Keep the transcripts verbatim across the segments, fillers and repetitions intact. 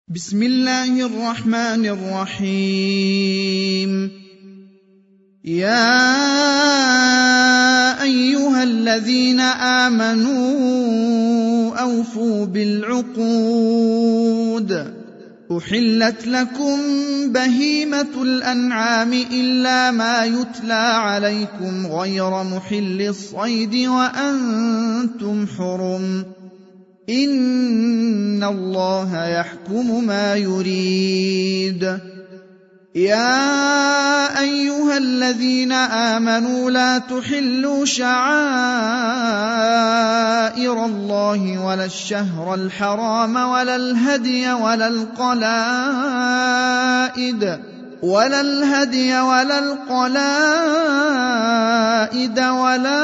بسم الله الرحمن الرحيم. يا أيها الذين آمنوا أوفوا بالعقود. أحلت لكم بهيمة الأنعام إلا ما يتلى عليكم غير محل الصيد وأنتم حرم، إن الله يحكم ما يريد. يا أيها الذين آمنوا لا تحلوا شعائر الله ولا الشهر الحرام ولا الهدي ولا القلائد ولا الهدي ولا القلائد ولا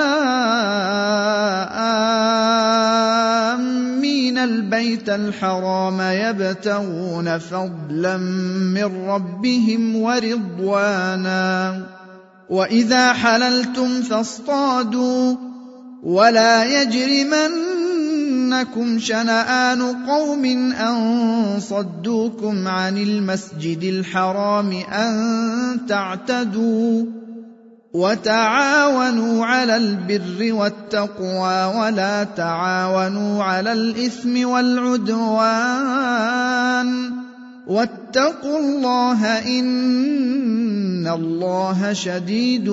آمين البيت الحرام يبتغون فضلا من ربهم ورضوانا. وإذا حللتم فاصطادوا ولا يجرمنكم شنآن قوم أن صدوكم عن المسجد الحرام أن تعتدوا، وتعاونوا على البر والتقوى ولا تعاونوا على الإثم والعدوان، واتقوا الله إن الله شديد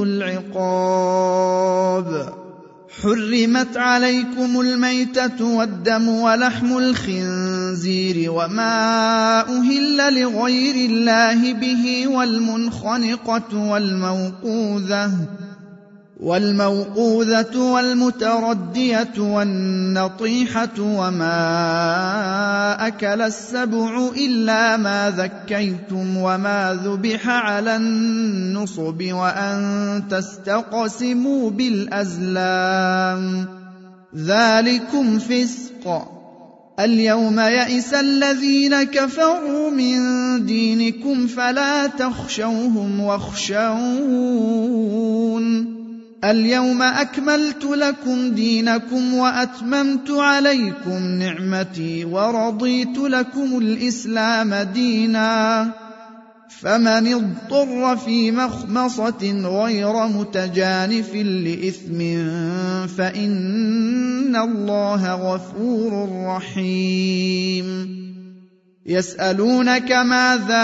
العقاب. حرمت عليكم الميتة والدم ولحم الخنزير وما أهل لغير الله به والمنخنقة والموقوذة والموقوذة والمتردية والنطيحة وما أكل السبع إلا ما ذكيتم وما ذبح على النصب وأن تستقسموا بالأزلام، ذلكم فسق. اليوم يئس الذين كفروا من دينكم فلا تخشوهم واخشون. اليوم أكملت لكم دينكم وأتممت عليكم نعمتي ورضيت لكم الإسلام دينا، فمن اضطر في مخمصة غير متجانف لإثم فإن الله غفور رحيم. يسألونك ماذا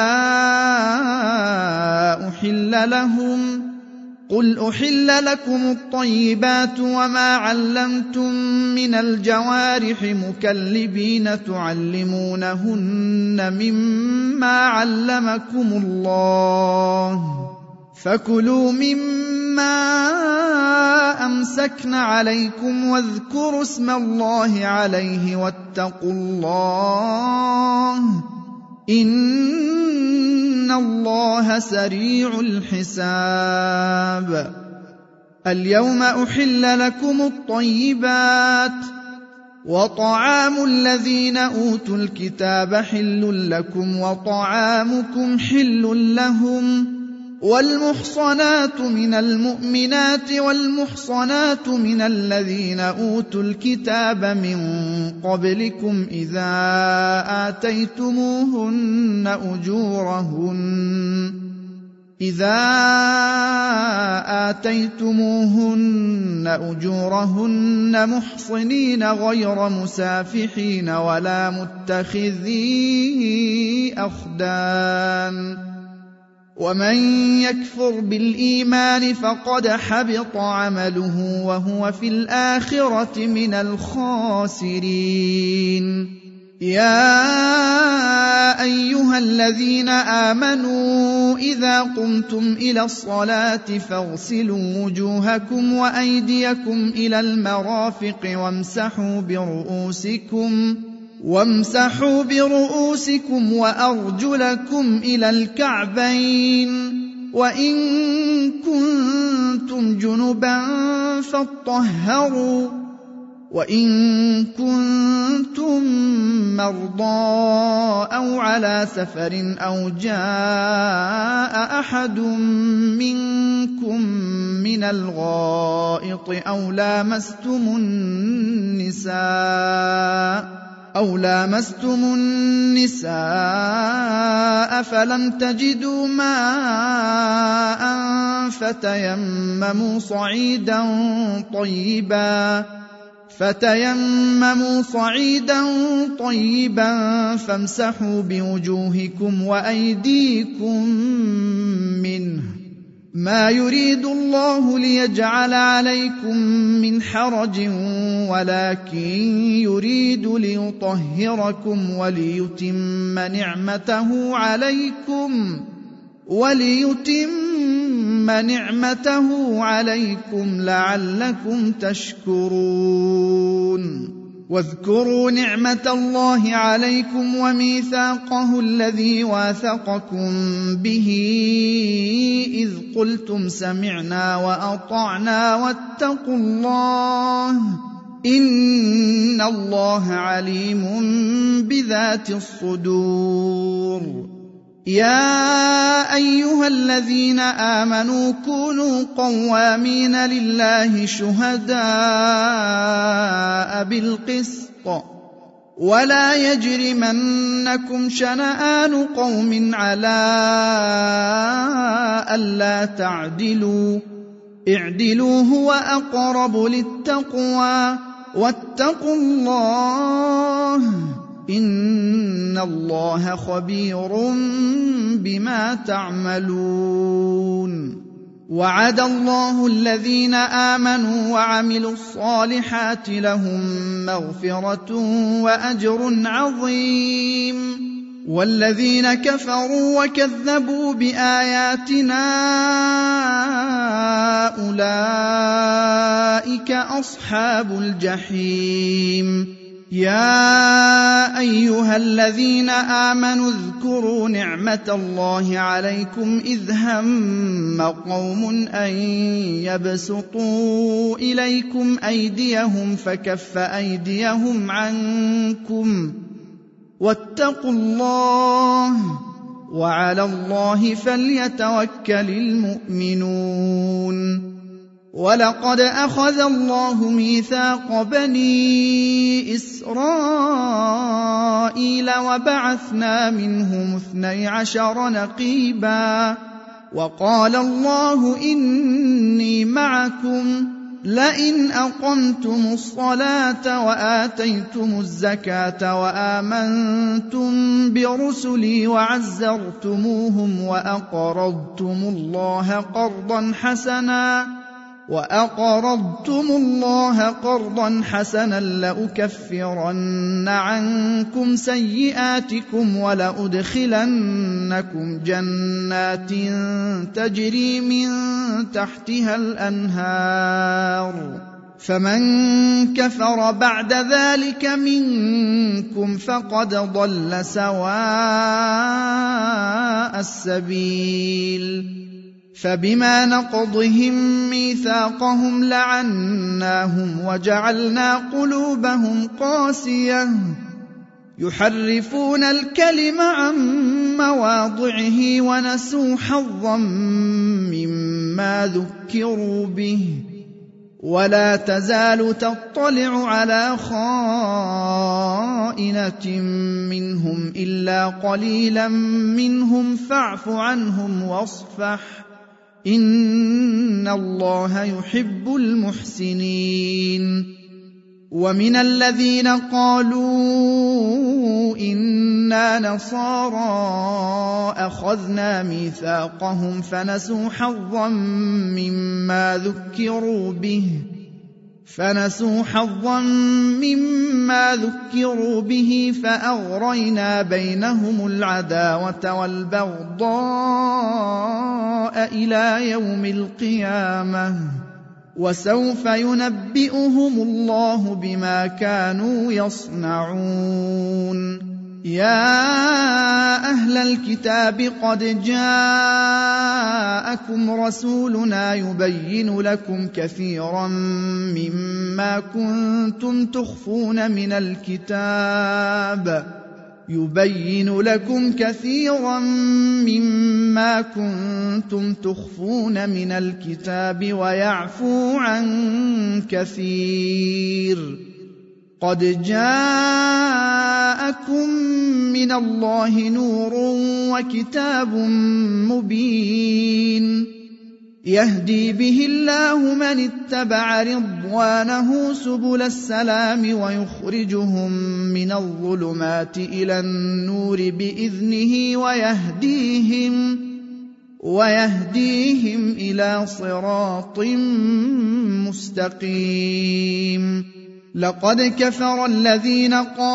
أحل لهم؟ قل أحل لكم الطيبات وما علمتم من الجوارح مكلبين تعلمونهن مما علمكم الله، فكلوا مما أمسكن عليكم واذكروا اسم الله عليه واتقوا الله إن الله سريع الحساب. اليوم أحل لكم الطيبات وطعام الذين أوتوا الكتاب حل لكم وطعامكم حل لهم، والمحصنات من المؤمنات والمحصنات من الذين أوتوا الكتاب من قبلكم إذا آتيتموهن أجورهن إذا آتيتموهن أجورهن محصنين غير مسافحين ولا متخذي أخدان، ومن يكفر بالإيمان فقد حبط عمله وهو في الآخرة من الخاسرين. يا أيها الذين آمنوا إذا قمتم إلى الصلاة فاغسلوا وجوهكم وأيديكم إلى المرافق وامسحوا برؤوسكم وامسحوا برؤوسكم وأرجلكم إلى الكعبين، وإن كنتم جنبا فاطهروا، وإن كنتم مرضى أو على سفر أو جاء أحد منكم من الغائط أو لامستم النساء أو لامستم النساء فلم تجدوا ماء فتيمموا صعيدا طيبا فتيمموا صعيدا طيبا فامسحوا بوجوهكم وأيديكم منه ما يريد الله ليجعل عليكم من حرج ولكن يريد ليطهركم وليتم نعمته عليكم وليتم نعمته عليكم لعلكم تشكرون واذكروا نعمة الله عليكم وميثاقه الذي واثقكم به إذ قلتم سمعنا وأطعنا واتقوا الله إن الله عليم بذات الصدور يا أيها الذين آمنوا كونوا قوامين لله شهداء بالقسط ولا يجرمنكم شنآن قوم على ألا تعدلوا اعدلوا هو أقرب للتقوى واتقوا الله إن الله خبير بما تعملون وعد الله الذين آمنوا وعملوا الصالحات لهم مغفرة وأجر عظيم والذين كفروا وكذبوا بآياتنا أولئك أصحاب الجحيم يا أيها الذين آمنوا اذكروا نعمة الله عليكم إذ هم قوم أن يبسطوا إليكم أيديهم فكف أيديهم عنكم واتقوا الله وعلى الله فليتوكل المؤمنون ولقد أخذ الله ميثاق بني إسرائيل وبعثنا منهم اثني عشر نقيبا وقال الله إني معكم لئن أقمتم الصلاة وآتيتم الزكاة وآمنتم برسلي وعزرتموهم وأقرضتم الله قرضا حسنا وأقرضتم الله قرضا حسنا لأكفرن عنكم سيئاتكم ولأدخلنكم جنات تجري من تحتها الأنهار فمن كفر بعد ذلك منكم فقد ضل سواء السبيل فبما نقضهم ميثاقهم لعناهم وجعلنا قلوبهم قاسية يحرفون الكلم عن مواضعه ونسوا حظا مما ذكروا به ولا تزال تطلع على خائنة منهم إلا قليلا منهم فاعف عنهم واصفح إن الله يحب المحسنين ومن الذين قالوا إنا نصارى أخذنا ميثاقهم فنسوا حظا مما ذكروا به فنسوا حظا مما ذكروا به فأغرينا بينهم العداوة والبغضاء إلى يوم القيامة وسوف ينبئهم الله بما كانوا يصنعون يا أهل الكتاب قد جاءكم رسولنا يبين لكم كثيرا مما كنتم تخفون من الكتاب يبين لكم كثيرا مما كنتم تخفون من الكتاب ويعفو عن كثير قد جاءكم من الله نور وكتاب مبين يهدي به الله من اتبع رضوانه سبل السلام ويخرجهم من الظلمات إلى النور بإذنه ويهديهم ويهديهم إلى صراط مستقيم لقد كفر الذين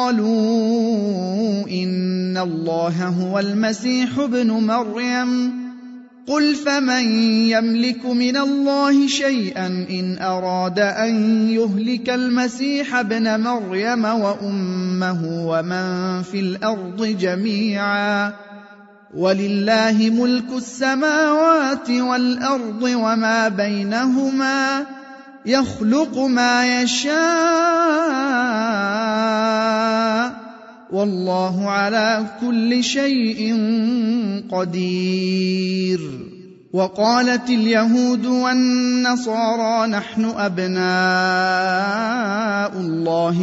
قالوا إن الله هو المسيح ابن مريم قل فمن يملك من الله شيئا إن أراد أن يهلك المسيح ابن مريم وأمه ومن في الأرض جميعا ولله ملك السماوات والأرض وما بينهما يخلق ما يشاء والله على كل شيء قدير وقالت اليهود والنصارى نحن أبناء الله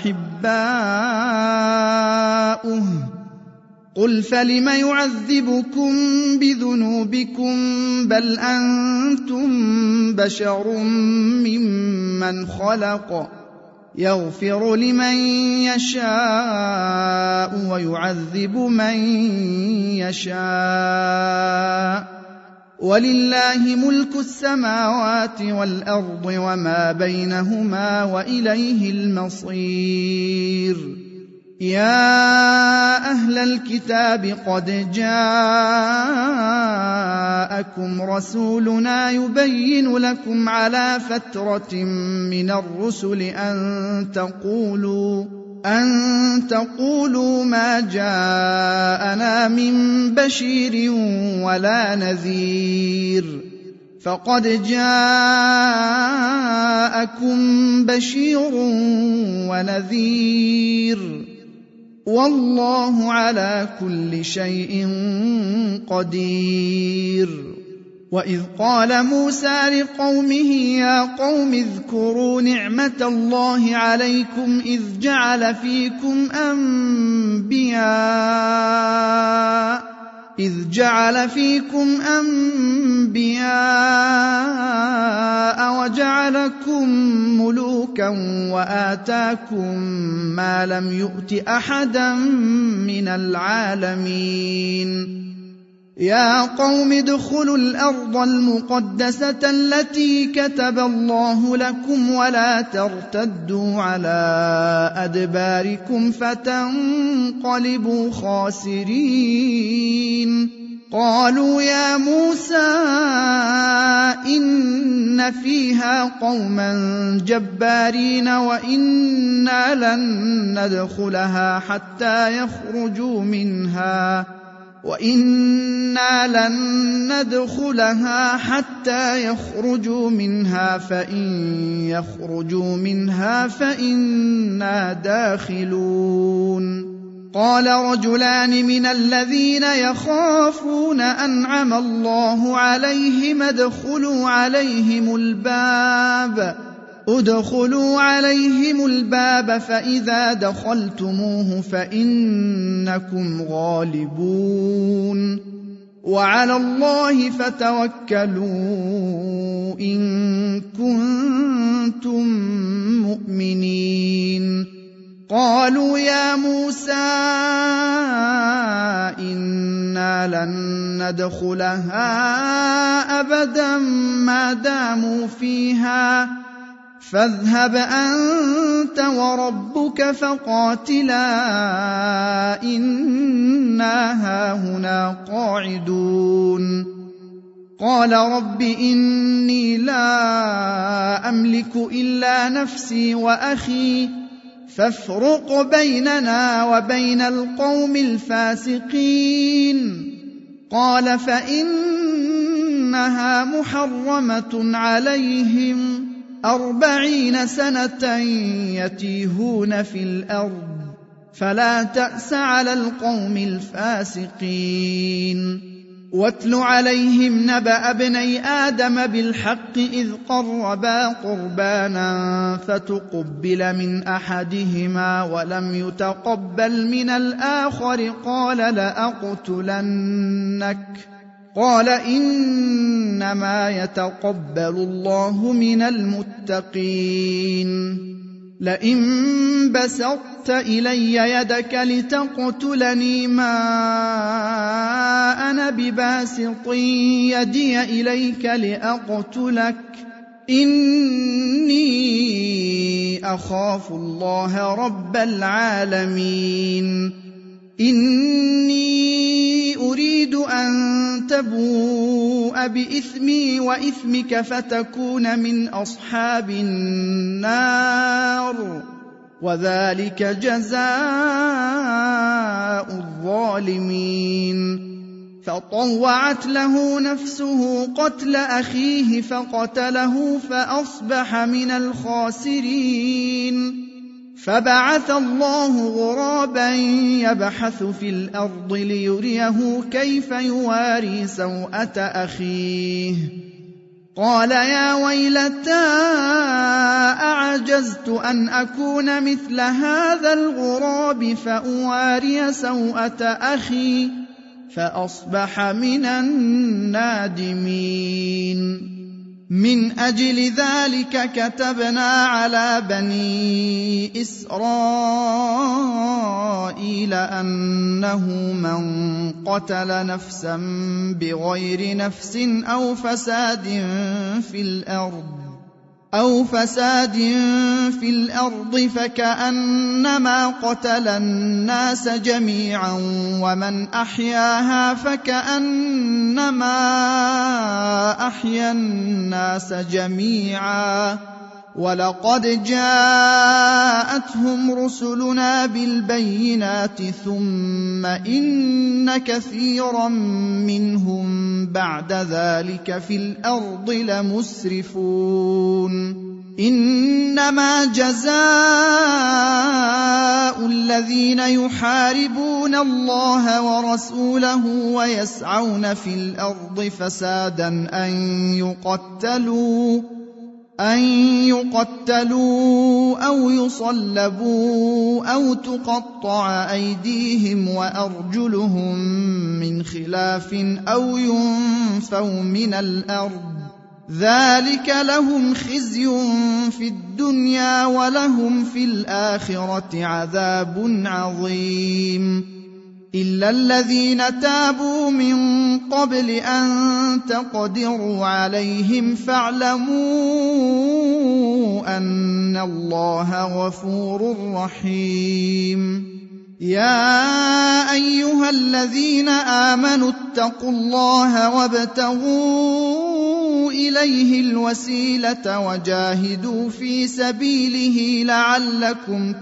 وأحباؤه قل فلم يعذبكم بذنوبكم بل أنتم بشر ممن خلق يغفر لمن يشاء ويعذب من يشاء ولله ملك السماوات والأرض وما بينهما وإليه المصير يا أهل الكتاب قد جاءكم رسولنا يبين لكم على فترة من الرسل أن تقولوا أن تقولوا ما جاءنا من بشير ولا نذير فقد جاءكم بشير ونذير والله على كل شيء قدير وإذ قال موسى لقومه يا قوم اذكروا نعمة الله عليكم إذ جعل فيكم أنبياء إذ جعل فيكم أنبياء وجعلكم ملوكا وآتاكم ما لم يؤت أحدا من العالمين يا قوم ادخلوا الأرض المقدسة التي كتب الله لكم ولا ترتدوا على أدباركم فتنقلبوا خاسرين قالوا يا موسى إن فيها قوما جبارين وإنا لن ندخلها حتى يخرجوا منها وإنا لن ندخلها حتى يخرجوا منها فإن يخرجوا منها فإنا داخلون قال رجلان من الذين يخافون أنعم الله عليهم ادخلوا عليهم الباب ادخلوا عليهم الباب فإذا دخلتموه فإنكم غالبون وعلى الله فتوكلوا إن كنتم مؤمنين قالوا يا موسى إنا لن ندخلها أبدا ما داموا فيها فاذهب أنت وربك فقاتلا إنا هاهنا قاعدون قال رب إني لا أملك إلا نفسي وأخي فافرق بيننا وبين القوم الفاسقين قال فإنها محرمة عليهم أربعين سنة يتيهون في الأرض فلا تأس على القوم الفاسقين واتل عليهم نبأ ابني آدم بالحق إذ قربا قربانا فتقبل من أحدهما ولم يتقبل من الآخر قال لأقتلنك قال إنما يتقبل الله من المتقين لئن بسطت إلي يدك لتقتلني ما أنا بباسط يدي إليك لأقتلك إني أخاف الله رب العالمين إني أريد أن تبوء بإثمي وإثمك فتكون من أصحاب النار وذلك جزاء الظالمين فطوعت له نفسه قتل أخيه فقتله فأصبح من الخاسرين فبعث الله غرابا يبحث في الأرض ليريه كيف يواري سوءة أخيه قال يا ويلتى أعجزت أن أكون مثل هذا الغراب فأواري سوءة أخي فأصبح من النادمين من أجل ذلك كتبنا على بني إسرائيل أنه من قتل نفسا بغير نفس أو فساد في الأرض أو فساد في الأرض فكأنما قتل الناس جميعا ومن أحياها فكأنما أحيا الناس جميعا ولقد جاءتهم رسلنا بالبينات ثم إن كثيرا منهم بعد ذلك في الأرض لمسرفون إنما جزاء الذين يحاربون الله ورسوله ويسعون في الأرض فسادا أن يقتلوا أن يقتلوا أو يصلبوا أو تقطع أيديهم وأرجلهم من خلاف أو ينفوا من الأرض ذلك لهم خزي في الدنيا ولهم في الآخرة عذاب عظيم إلا الذين تابوا من قبل أن تقدروا عليهم فاعلموا أن الله غفور رحيم يا أيها الذين آمنوا اتقوا الله وابتغوا إليه الوسيلة وجاهدوا في سبيله لعلكم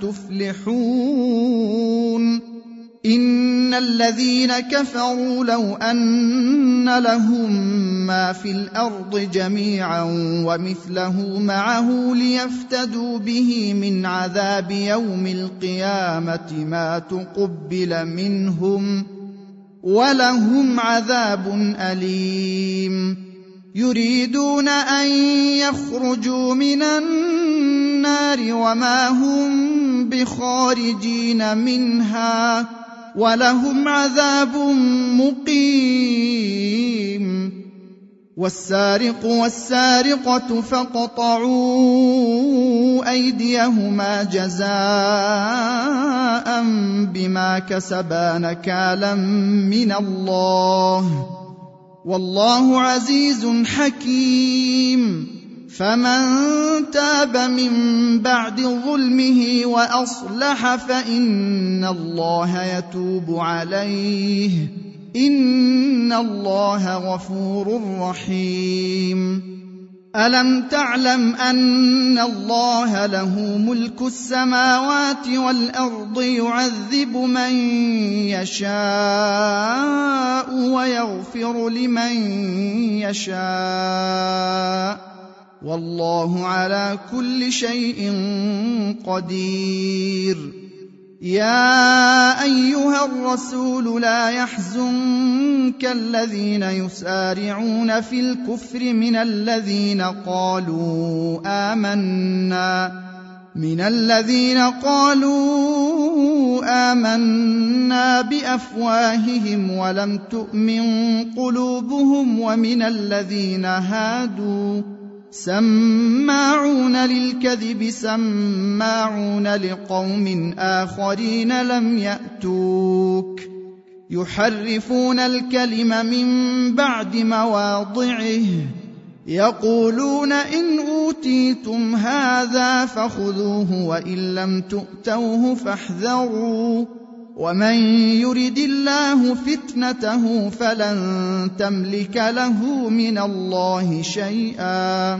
تفلحون إن الذين كفروا لو أن لهم ما في الأرض جميعا ومثله معه ليفتدوا به من عذاب يوم القيامة ما تقبل منهم ولهم عذاب أليم يريدون أن يخرجوا من النار وما هم بخارجين منها ولهم عذاب مقيم والسارق والسارقة فاقطعوا أيديهما جزاء بما كسبا نكالا من الله والله عزيز حكيم فمن تاب من بعد ظلمه وأصلح فإن الله يتوب عليه إن الله غفور رحيم ألم تعلم أن الله له ملك السماوات والأرض يعذب من يشاء ويغفر لمن يشاء والله على كل شيء قدير يا أيها الرسول لا يحزنك الذين يسارعون في الكفر من الذين قالوا آمنا من الذين قالوا آمنا بأفواههم ولم تؤمن قلوبهم ومن الذين هادوا سماعون للكذب سماعون لقوم آخرين لم يأتوك يحرفون الكلم من بعد مواضعه يقولون إن أوتيتم هذا فخذوه وإن لم تؤتوه فاحذروا ومن يرد الله فتنته فلن تملك له من الله شيئا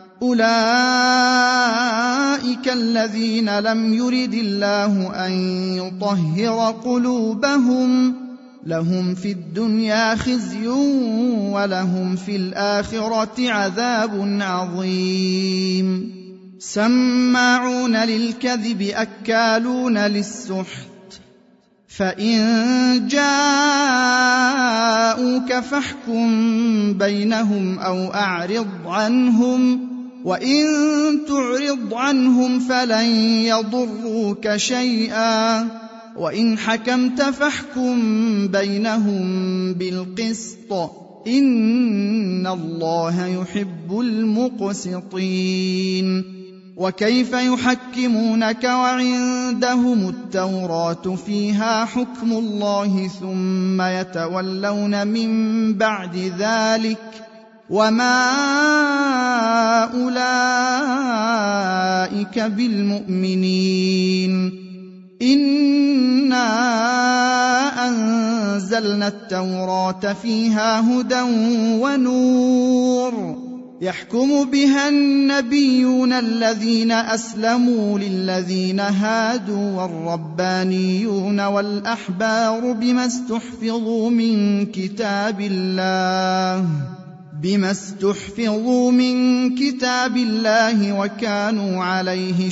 أولئك الذين لم يرد الله أن يطهر قلوبهم لهم في الدنيا خزي ولهم في الآخرة عذاب عظيم سماعون للكذب أكالون للسحت فإن جاءوك فاحكم بينهم أو أعرض عنهم وإن تعرض عنهم فلن يضروك شيئا وإن حكمت فاحكم بينهم بالقسط إن الله يحب المقسطين وكيف يحكمونك وعندهم التوراة فيها حكم الله ثم يتولون من بعد ذلك وما أولئك بالمؤمنين إنا أنزلنا التوراة فيها هدى ونور يحكم بها النبيون الذين أسلموا للذين هادوا والربانيون والأحبار بما استحفظوا من كتاب الله بما استحفظوا من كتاب الله وكانوا عليه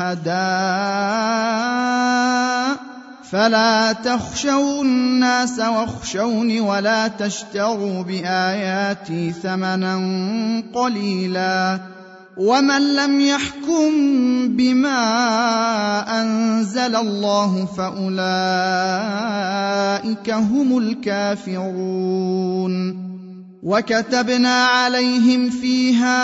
شهداء فلا تخشوا الناس واخشوني ولا تشتروا بآياتي ثمنا قليلا ومن لم يحكم بما أنزل الله فأولئك هم الكافرون وكتبنا عليهم فيها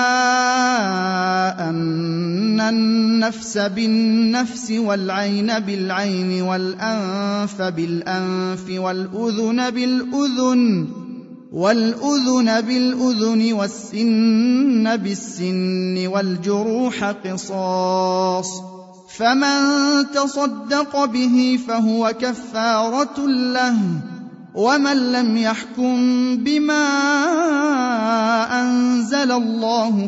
أن النفس بالنفس والعين بالعين والأنف بالأنف والأذن بالأذن والأذن بالأذن والسن بالسن والجروح قصاص فمن تصدق به فهو كفارة له ومن لم يحكم بما أنزل الله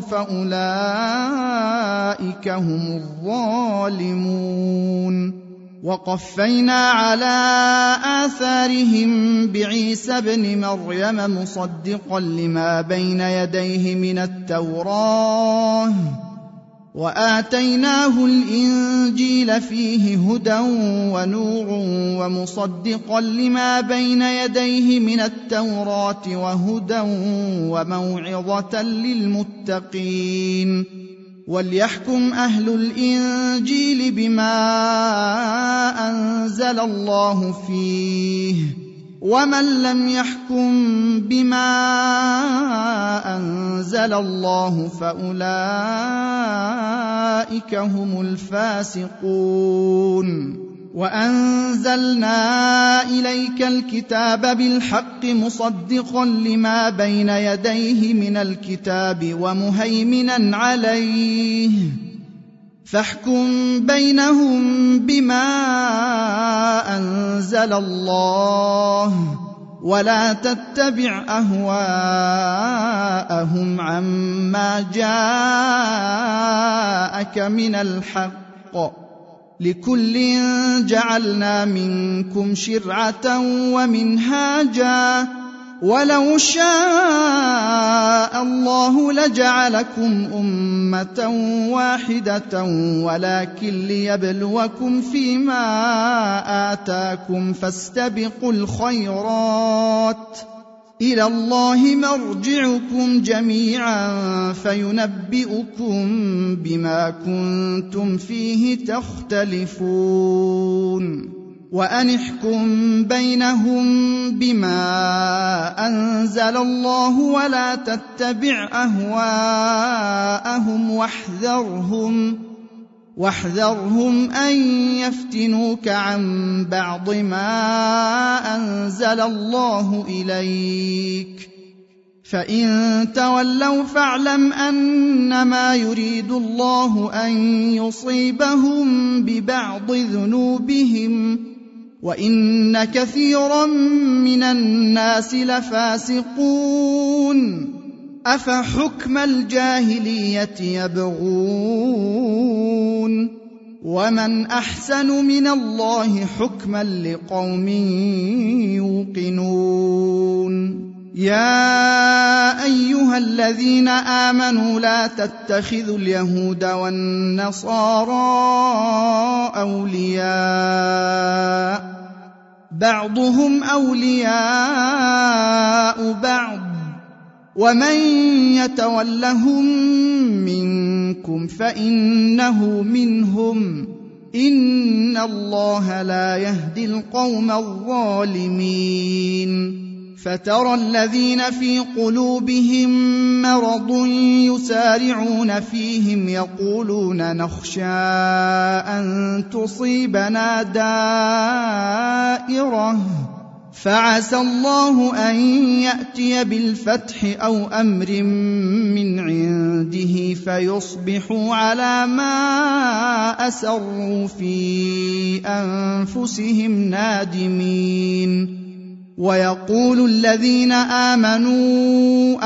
فأولئك هم الظالمون وقفينا على آثارهم بعيسى ابن مريم مصدقا لما بين يديه من التوراة وآتيناه الإنجيل فيه هدى ونور ومصدقا لما بين يديه من التوراة وهدى وموعظة للمتقين وليحكم أهل الإنجيل بما أنزل الله فيه ومن لم يحكم بما أنزل الله فأولئك هم الفاسقون وأنزلنا إليك الكتاب بالحق مصدقا لما بين يديه من الكتاب ومهيمنا عليه فاحكم بينهم بما أنزل الله ولا تتبع أهواءهم عما جاءك من الحق لكل جعلنا منكم شرعة ومنهاجا ولو شاء الله لجعلكم أمة واحدة ولكن ليبلوكم فيما آتاكم فاستبقوا الخيرات إلى الله مرجعكم جميعا فينبئكم بما كنتم فيه تختلفون وأن احكم بينهم بما أنزل الله ولا تتبع أهواءهم واحذرهم واحذرهم أن يفتنوك عن بعض ما أنزل الله إليك فإن تولوا فاعلم أنما يريد الله أن يصيبهم ببعض ذنوبهم وإن كثيرا من الناس لفاسقون أفحكم الجاهلية يبغون ومن أحسن من الله حكما لقوم يوقنون يا أيها الذين آمنوا لا تتخذوا اليهود والنصارى أولياء بعضهم أولياء بعض ومن يتولهم منكم فإنه منهم إن الله لا يهدي القوم الظالمين فترى الذين في قلوبهم مرض يسارعون فيهم يقولون نخشى أن تصيبنا دائرة فعسى الله أن يأتي بالفتح أو أمر من عنده فيصبحوا على ما أسروا في أنفسهم نادمين ويقول الذين آمنوا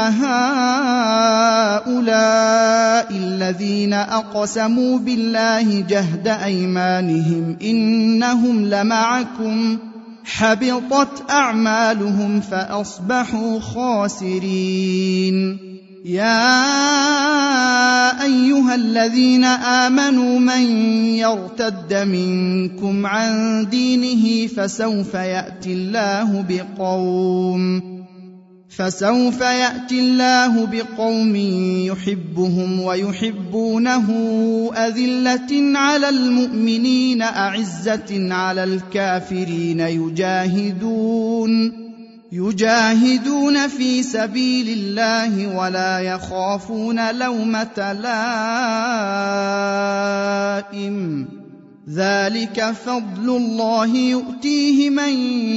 أهؤلاء الذين أقسموا بالله جهد أيمانهم إنهم لمعكم حبطت أعمالهم فأصبحوا خاسرين يا أيها الذين آمنوا من يرتد منكم عن دينه فسوف يأتي الله بقوم فسوف يأتي الله بقوم يحبهم ويحبونه أذلة على المؤمنين أعزة على الكافرين يجاهدون يجاهدون في سبيل الله ولا يخافون لومة لائم ذلك فضل الله يؤتيه من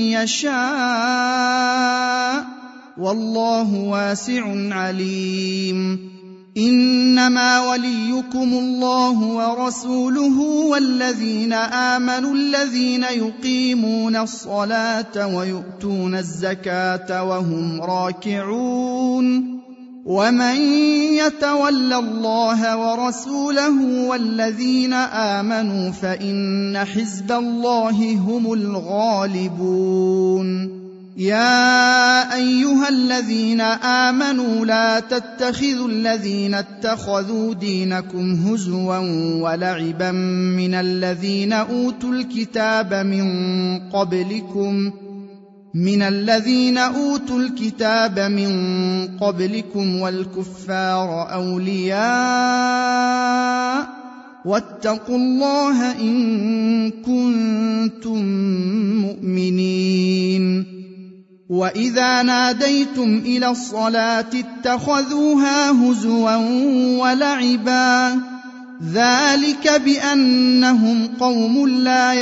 يشاء والله واسع عليم إنما وليكم الله ورسوله والذين آمنوا الذين يقيمون الصلاة ويؤتون الزكاة وهم راكعون ومن يتول الله ورسوله والذين آمنوا فإن حزب الله هم الغالبون يا أيها الذين آمنوا لا تتخذوا الذين اتخذوا دينكم هزوا ولعبا من الذين أوتوا الكتاب من قبلكم من الذين أوتوا الكتاب من قبلكم والكفار أولياء واتقوا الله إن كنتم مؤمنين وإذا ناديتم إلى الصلاة اتخذوها هزوا ولعبا ذلك بأنهم قوم لا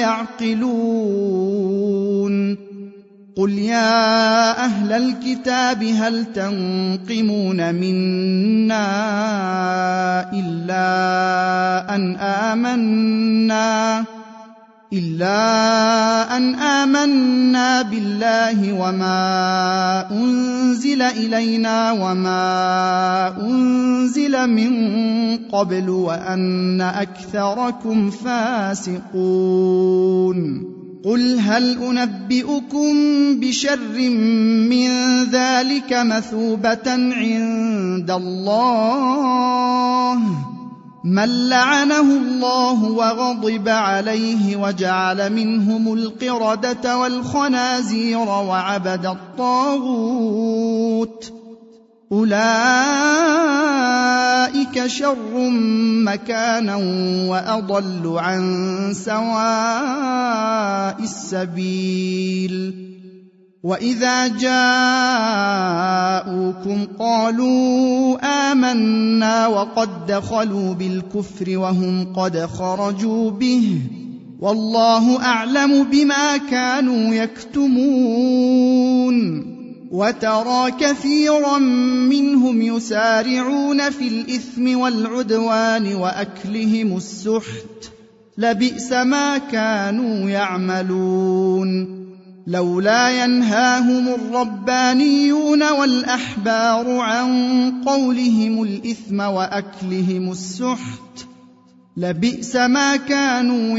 يعقلون قل يا أهل الكتاب هل تنقمون منا إلا أن آمنا إلا أن آمنا بالله وما أنزل إلينا وما أنزل من قبل وأن أكثركم فاسقون قل هل أنبئكم بشر من ذلك مثوبة عند الله من لعنه الله وغضب عليه وجعل منهم القردة والخنازير وعبد الطاغوت أولئك شر مكانا وأضل عن سواء السبيل وإذا جاءوكم قالوا آمنا وقد دخلوا بالكفر وهم قد خرجوا به والله أعلم بما كانوا يكتمون وترى كثيرا منهم يسارعون في الإثم والعدوان وأكلهم السحت لبئس ما كانوا يعملون لولا ينهاهم الربانيون والأحبار عن قولهم الإثم وأكلهم السحت لبئس ما كانوا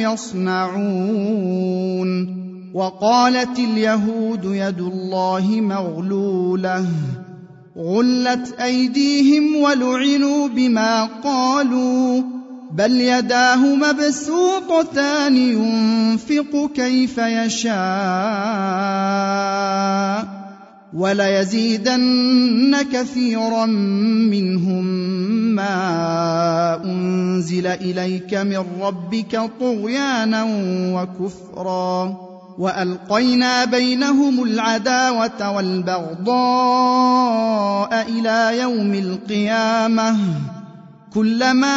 يصنعون وقالت اليهود يد الله مغلولة غلت أيديهم ولعنوا بما قالوا بل يداه مبسوطتان ينفق كيف يشاء وليزيدن كثيرا منهم ما أنزل إليك من ربك طغيانا وكفرا وألقينا بينهم العداوة والبغضاء إلى يوم القيامة كلما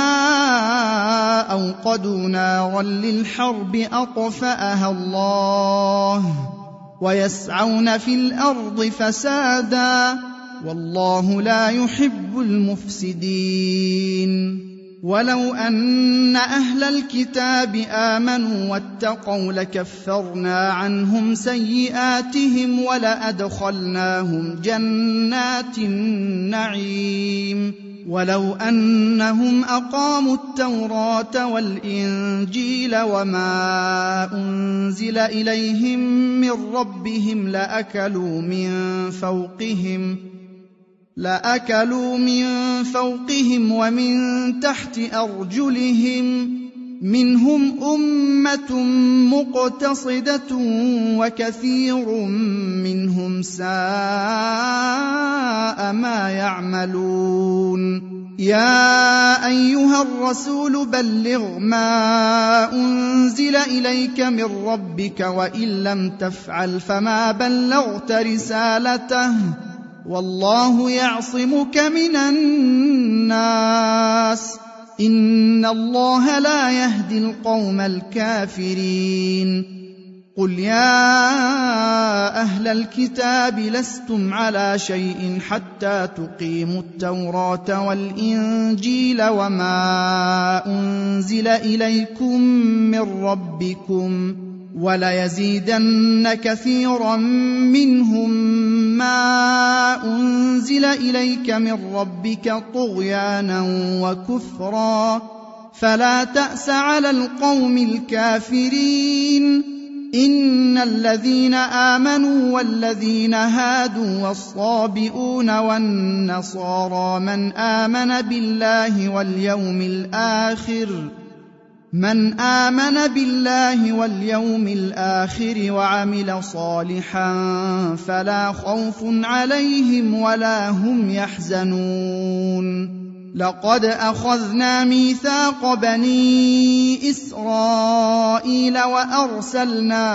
أوقدوا نارا للحرب أطفأها الله ويسعون في الأرض فسادا والله لا يحب المفسدين ولو أن أهل الكتاب آمنوا واتقوا لكفرنا عنهم سيئاتهم ولأدخلناهم جنات النعيم ولو أنهم أقاموا التوراة والإنجيل وما أنزل إليهم من ربهم لأكلوا من فوقهم لأكلوا من فوقهم ومن تحت أرجلهم منهم أمة مقتصدة وكثير منهم ساء ما يعملون يا أيها الرسول بلغ ما أنزل إليك من ربك وإن لم تفعل فما بلغت رسالته والله يعصمك من الناس إن الله لا يهدي القوم الكافرين قل يا أهل الكتاب لستم على شيء حتى تقيموا التوراة والإنجيل وما أنزل إليكم من ربكم وليزيدن كثيرا منهم ما أنزل إليك من ربك طغيانا وكفرا فلا تأس على القوم الكافرين إن الذين آمنوا والذين هادوا والصابئون والنصارى من آمن بالله واليوم الآخر من آمن بالله واليوم الآخر وعمل صالحا فلا خوف عليهم ولا هم يحزنون لقد أخذنا ميثاق بني إسرائيل وأرسلنا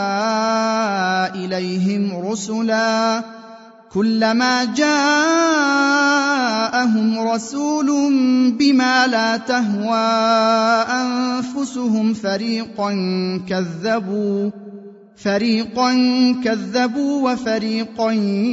إليهم رسلا كلما جاءهم رسول بما لا تهوى أنفسهم فريقا كذبوا فريقا كذبوا وفريقا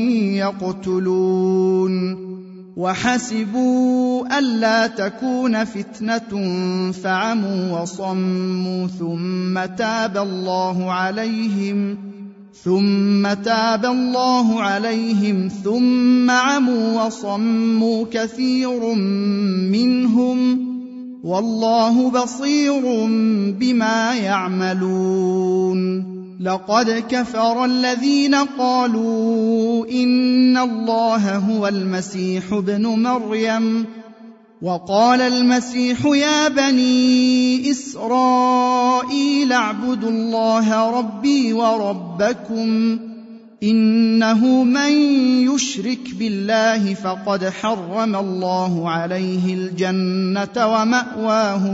يقتلون وحسبوا ألا تكون فتنة فعموا وصموا ثم تاب الله عليهم ثم تاب الله عليهم ثم عموا وصموا كثير منهم والله بصير بما يعملون لقد كفر الذين قالوا إن إن الله هو المسيح ابن مريم. وقال المسيح يا بني إسرائيل اعبدوا الله ربي وربكم إنه من يشرك بالله فقد حرم الله عليه الجنة ومأواه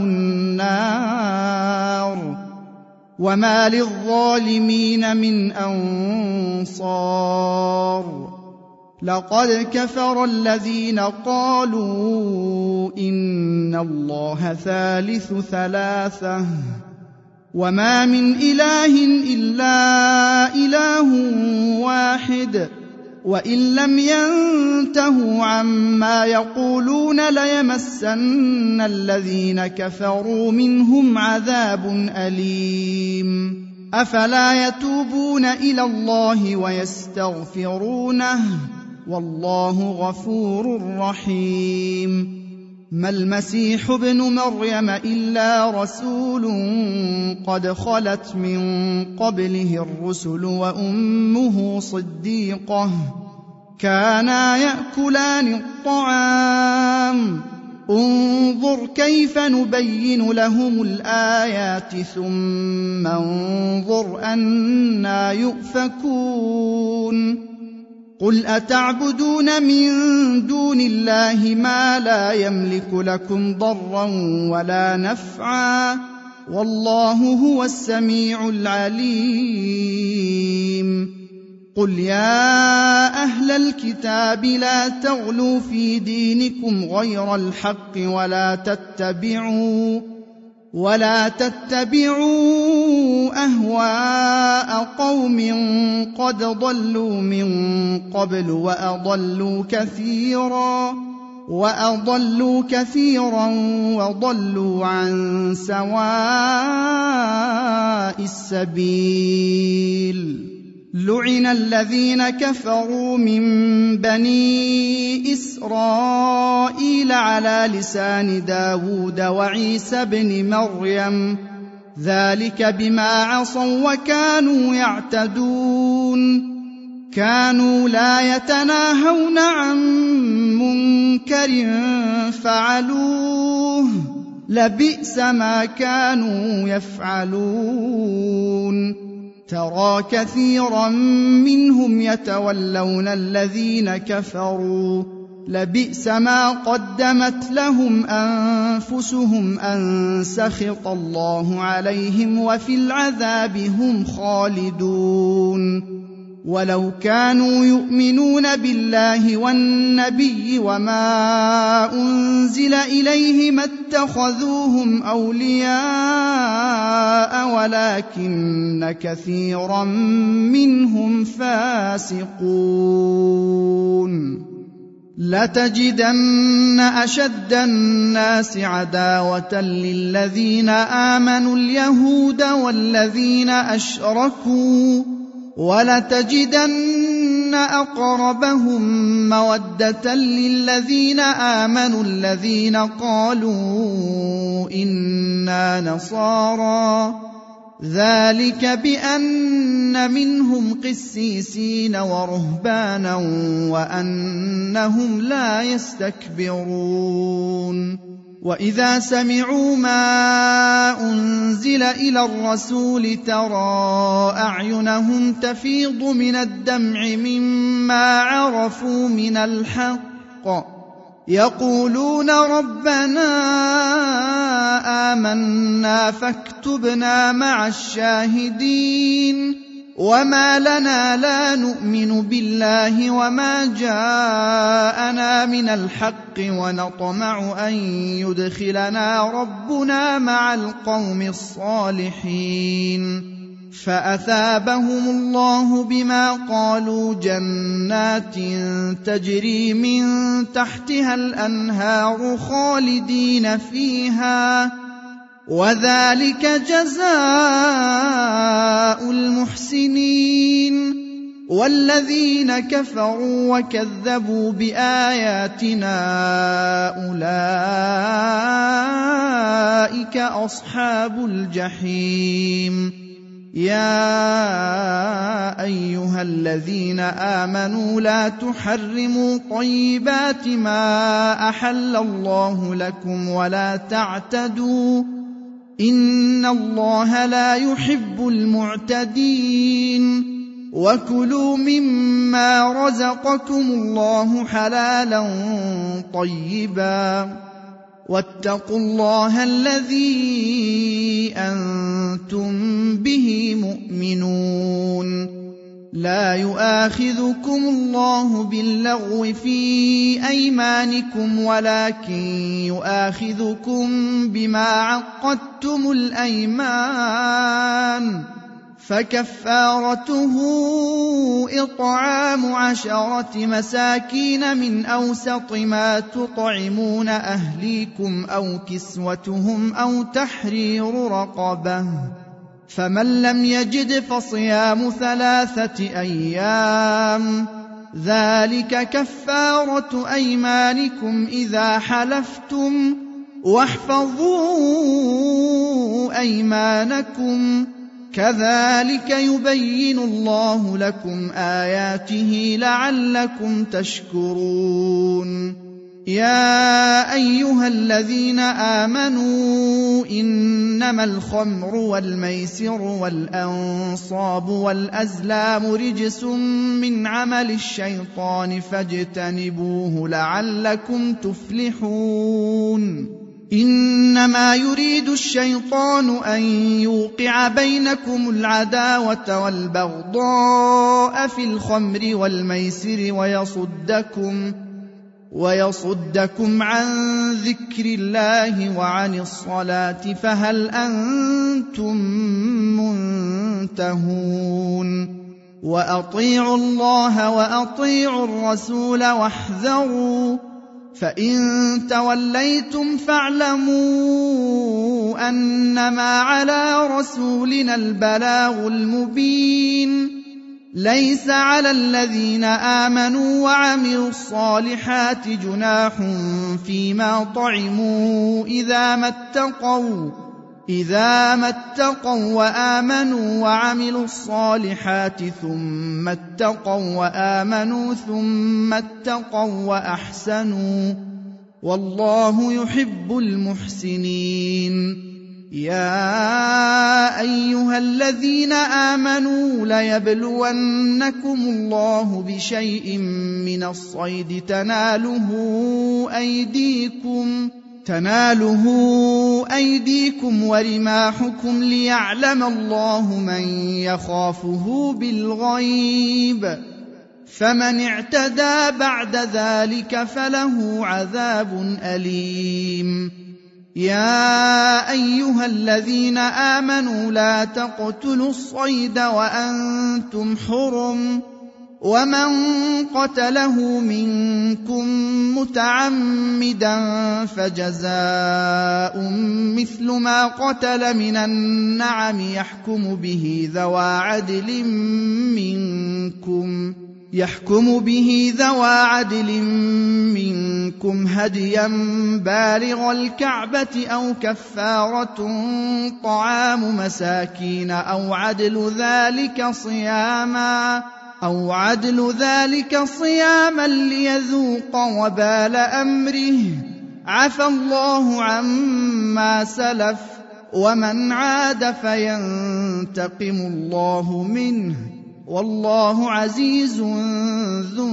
النار وما للظالمين من أنصار. لقد كفر الذين قالوا إن الله ثالث ثلاثة وما من إله إلا إله واحد وإن لم ينتهوا عما يقولون ليمسن الذين كفروا منهم عذاب أليم. أفلا يتوبون إلى الله ويستغفرونه والله غفور رحيم. ما المسيح ابن مريم إلا رسول قد خلت من قبله الرسل وأمه صديقة كانا يأكلان الطعام انظر كيف نبين لهم الآيات ثم انظر أنى يؤفكون. قل أتعبدون من دون الله ما لا يملك لكم ضرا ولا نفعا والله هو السميع العليم. قل يا أهل الكتاب لا تغلوا في دينكم غير الحق ولا تتبعوا ولا تتبعوا أهواء قوم قد ضلوا من قبل وأضلوا كثيرا وأضلوا كثيرا وضلوا عن سواء السبيل. لعن الذين كفروا من بني إسرائيل على لسان داود وعيسى بن مريم ذلك بما عصوا وكانوا يعتدون. كانوا لا يتناهون عن منكر فعلوه لبئس ما كانوا يفعلون. ترى كثيرا منهم يتولون الذين كفروا لبئس ما قدمت لهم أنفسهم أن سخط الله عليهم وفي العذاب هم خالدون. ولو كانوا يؤمنون بالله والنبي وما أنزل إليه ما اتخذوهم أولياء ولكن كثيرا منهم فاسقون. لتجدن أشد الناس عداوة للذين آمنوا اليهود والذين أشركوا ولتجدن أقربهم مودة للذين آمنوا الذين قالوا إنا نصارى ذلك بأن منهم قسيسين ورهبانا وأنهم لا يستكبرون. وإذا سمعوا ما أنزل إلى الرسول ترى أعينهم تفيض من الدمع مما عرفوا من الحق يقولون ربنا آمنا فاكتبنا مع الشاهدين. وما لنا لا نؤمن بالله وما جاءنا من الحق ونطمع أن يدخلنا ربنا مع القوم الصالحين. فأثابهم الله بما قالوا جنات تجري من تحتها الأنهار خالدين فيها وذلك جزاء المحسنين. والذين كفروا وكذبوا بآياتنا أولئك أصحاب الجحيم. يا أيها الذين آمنوا لا تحرموا طيبات ما أحل الله لكم ولا تعتدوا إن الله لا يحب المعتدين وكلوا مما رزقكم الله حلالا طيبا واتقوا الله الذي أنتم به مؤمنون لا يؤاخذكم الله باللغو في أيمانكم ولكن يؤاخذكم بما عقدتم الأيمان فكفارته إطعام عشرة مساكين من أوسط ما تطعمون أهليكم أو كسوتهم أو تحرير رقبة فمن لم يجد فصيام ثلاثة أيام ذلك كفارة أيمانكم إذا حلفتم واحفظوا أيمانكم كذلك يبين الله لكم آياته لعلكم تشكرون يا أيها الذين آمنوا إنما الخمر والميسر والأنصاب والأزلام رجس من عمل الشيطان فاجتنبوه لعلكم تفلحون إنما يريد الشيطان أن يوقع بينكم العداوة والبغضاء في الخمر والميسر ويصدكم ويصدكم عن ذكر الله وعن الصلاة فهل أنتم منتهون وأطيعوا الله وأطيعوا الرسول واحذروا فإن توليتم فاعلموا أنما على رسولنا البلاغ المبين ليس على الذين آمنوا وعملوا الصالحات جناح فيما طعموا إذا ما اتقوا إذا ما اتقوا وآمنوا وعملوا الصالحات ثم اتقوا وآمنوا ثم اتقوا وأحسنوا والله يحب المحسنين يا أيها الذين آمنوا ليبلونكم الله بشيء من الصيد تناله أيديكم تناله أيديكم ورماحكم ليعلم الله من يخافه بالغيب فمن اعتدى بعد ذلك فله عذاب أليم يا أيها الذين آمنوا لا تقتلوا الصيد وأنتم حرم ومن قتله منكم متعمدا فجزاء مثل ما قتل من النعم يحكم به ذوى عدل منكم يحكم به ذوى عدل منكم هديا بالغ الكعبة أو كفارة طعام مساكين أو عدل ذلك صياما أو عدل ذلك صياما ليذوق وبال أمره عفى الله عما سلف ومن عاد فينتقم الله منه والله عزيز ذو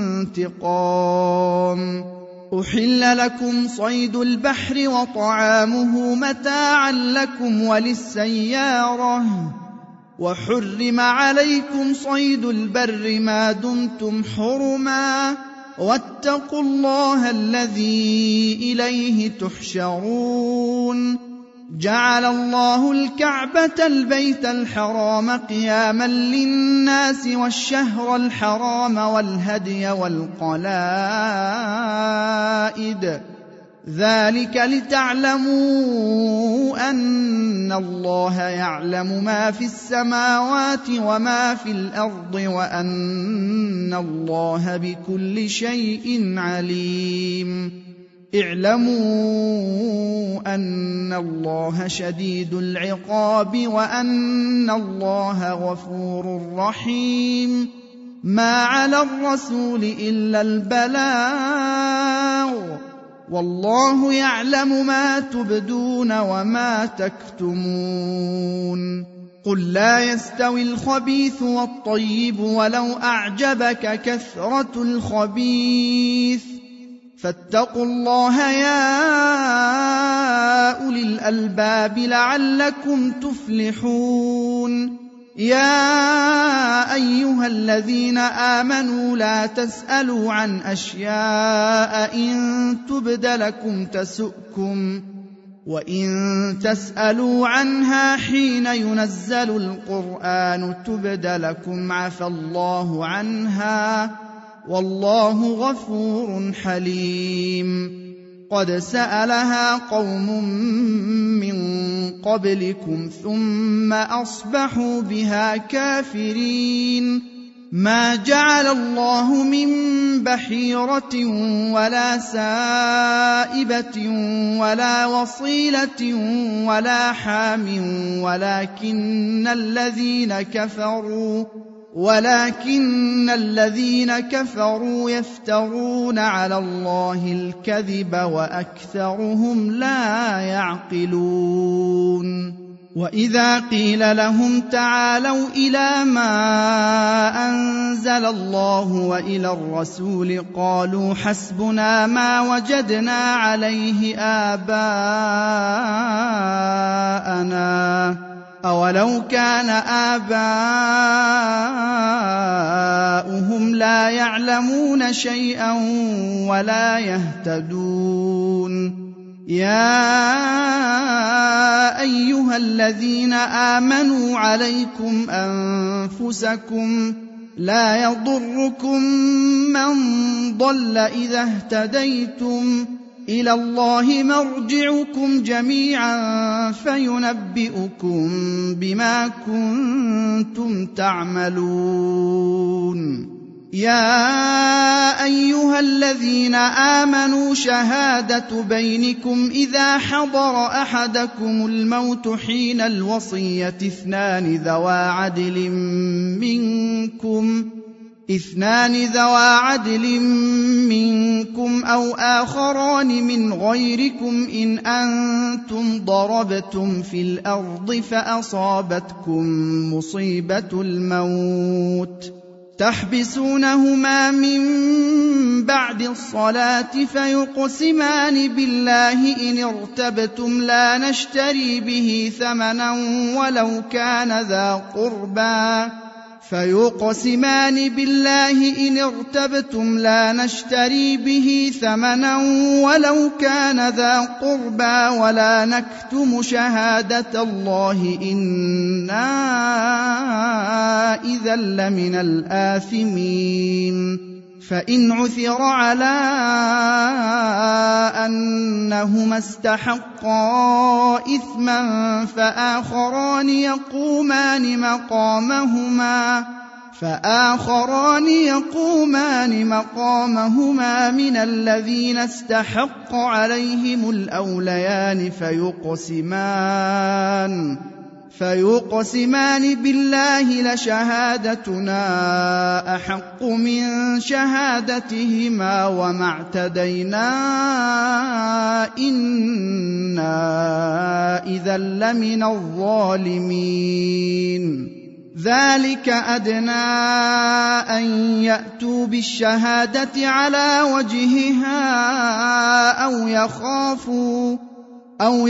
انتقام أحل لكم صيد البحر وطعامه متاعا لكم وللسيارة وحرم عليكم صيد البر ما دمتم حرما واتقوا الله الذي إليه تحشرون جعل الله الكعبة البيت الحرام قياما للناس والشهر الحرام والهدي والقلائد ذلك لتعلموا أن الله يعلم ما في السماوات وما في الأرض وأن الله بكل شيء عليم اعلموا أن الله شديد العقاب وأن الله غفور رحيم. ما على الرسول إلا البلاغ، والله يعلم ما تبدون وما تكتمون. قل لا يستوي الخبيث والطيب ولو أعجبك كثرة الخبيث، فاتقوا الله يا أولي الألباب لعلكم تفلحون. يا أيها الذين آمنوا لا تسألوا عن أشياء إن تبد لكم تسؤكم، وإن تسألوا عنها حين ينزل القرآن تبد لكم عفى الله عنها، والله غفور حليم. قد سألها قوم من قبلكم ثم أصبحوا بها كافرين. ما جعل الله من بحيرة ولا سائبة ولا وصيلة ولا حام ولكن الذين كفروا ولكن الذين كفروا يفترون على الله الكذب وأكثرهم لا يعقلون. وإذا قيل لهم تعالوا إلى ما أنزل الله وإلى الرسول قالوا حسبنا ما وجدنا عليه آباءنا أولو كان آباؤهم لا يعلمون شيئا ولا يهتدون. يا أيها الذين آمنوا عليكم أنفسكم لا يضركم من ضل إذا اهتديتم، إلى الله مرجعكم جميعا فينبئكم بما كنتم تعملون. يا أيها الذين آمنوا شهادة بينكم إذا حضر أحدكم الموت حين الوصية اثنان ذوى عدل منكم اثنان ذوى عدل منكم أو آخران من غيركم إن أنتم ضربتم في الأرض فأصابتكم مصيبة الموت تحبسونهما من بعد الصلاة فيقسمان بالله إن ارتبتم لا نشتري به ثمنا ولو كان ذا قربى فيقسمان بالله إن ارتبتم لا نشتري به ثمنا ولو كان ذا قربى ولا نكتم شهادة الله إنا إذا لمن الآثمين. فإن عثر على أنهما استحقا إثما فآخران يقومان مقامهما فآخران يقومان مقامهما من الذين استحق عليهم الأوليان فيقسمان فيقسمان بالله لشهادتنا أحق من شهادتهما وما اعتدينا إنا إذا لمن الظالمين. ذلك أدنى أن يأتوا بالشهادة على وجهها أو يخافوا أو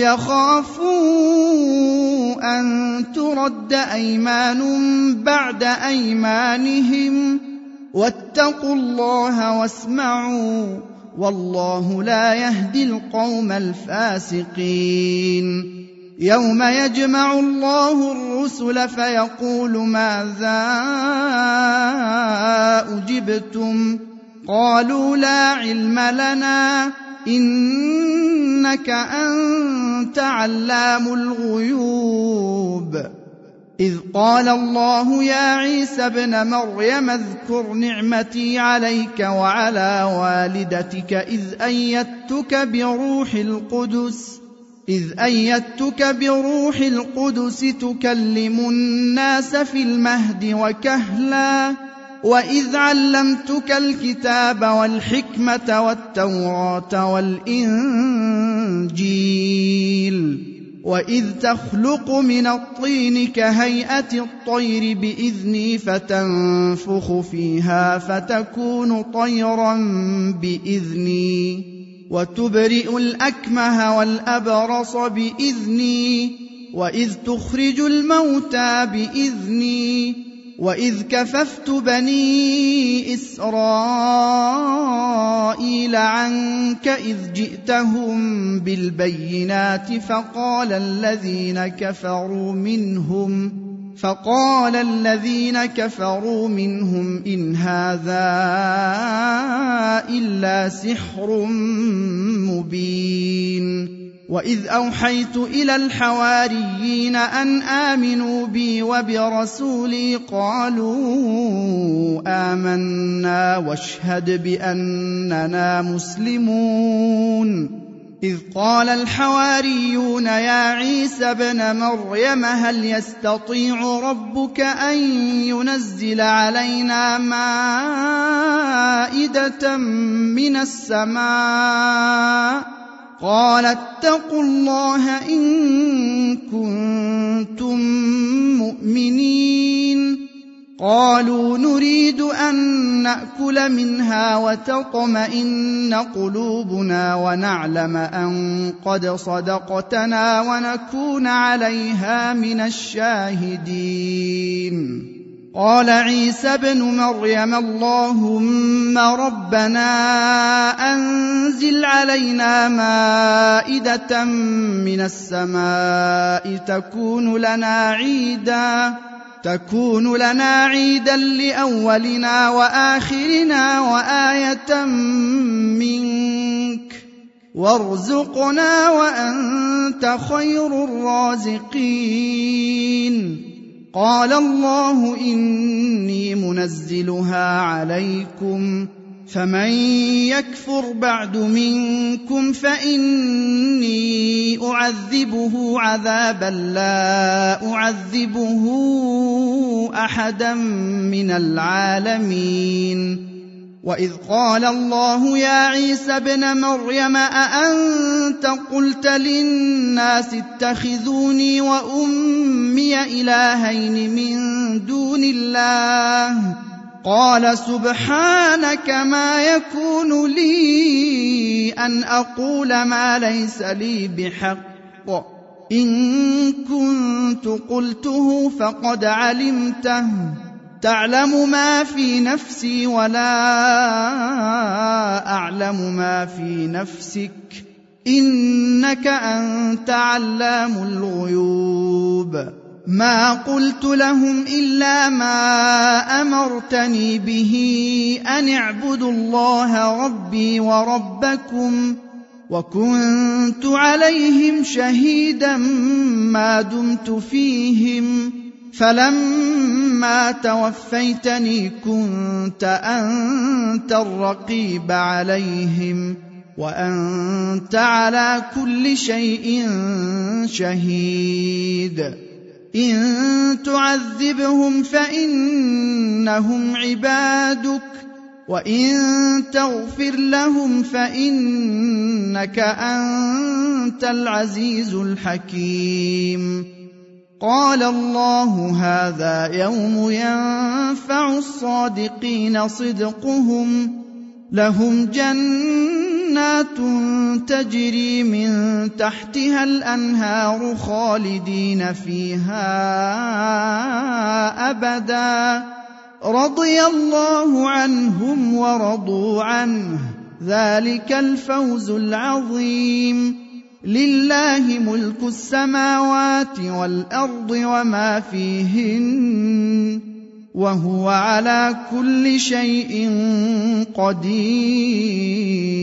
يخافوا أن ترد أيمان بعد أيمانهم واتقوا الله واسمعوا والله لا يهدي القوم الفاسقين. يوم يجمع الله الرسل فيقول ماذا أجبتم قالوا لا علم لنا إنك أنت علام الغيوب. إذ قال الله يا عيسى ابن مريم اذكر نعمتي عليك وعلى والدتك إذ أيدتك بروح القدس إذ أيدتك بروح القدس تكلم الناس في المهد وكهلا وإذ علمتك الكتاب والحكمة والتوراة والإنجيل وإذ تخلق من الطين كهيئة الطير بإذني فتنفخ فيها فتكون طيرا بإذني وتبرئ الأكمه والأبرص بإذني وإذ تخرج الموتى بإذني وإذ كففت بني إسرائيل عنك إذ جئتهم بالبينات فقال الذين كفروا منهم فقال الذين كفروا منهم إن هذا إلا سحر مبين وإذ أوحيت إلى الحواريين أن آمنوا بي وبرسولي قالوا آمنا واشهد بأننا مسلمون إذ قال الحواريون يا عيسى ابن مريم هل يستطيع ربك أن ينزل علينا مائدة من السماء قال اتقوا الله إن كنتم مؤمنين قالوا نريد أن نأكل منها وتطمئن قلوبنا ونعلم أن قد صدقتنا ونكون عليها من الشاهدين قال عيسى ابن مريم اللهم ربنا أنزل علينا مائدة من السماء تكون لنا عيدا تكون لنا عيدا لأولنا وآخرنا وآية منك وارزقنا وأنت خير الرازقين قال الله إني منزلها عليكم فمن يكفر بعد منكم فإني أعذبه عذابا لا أعذبه أحدا من العالمين وإذ قال الله يا عيسى ابن مريم أأنت قلت للناس اتخذوني وأمي إلهين من دون الله قال سبحانك ما يكون لي أن أقول ما ليس لي بحق إن كنت قلته فقد علمته تعلم ما في نفسي ولا أعلم ما في نفسك إنك أنت علام الغيوب ما قلت لهم إلا ما أمرتني به أن اعبدوا الله ربي وربكم وكنت عليهم شهيدا ما دمت فيهم فلما توفيتني كنت أنت الرقيب عليهم وأنت على كل شيء شهيد إن تعذبهم فإنهم عبادك وإن تغفر لهم فإنك أنت العزيز الحكيم قال الله هذا يوم ينفع الصادقين صدقهم لهم جنات تجري من تحتها الأنهار خالدين فيها أبدا رضي الله عنهم ورضوا عنه ذلك الفوز العظيم لله ملك السماوات والأرض وما فيهن وهو على كل شيء قدير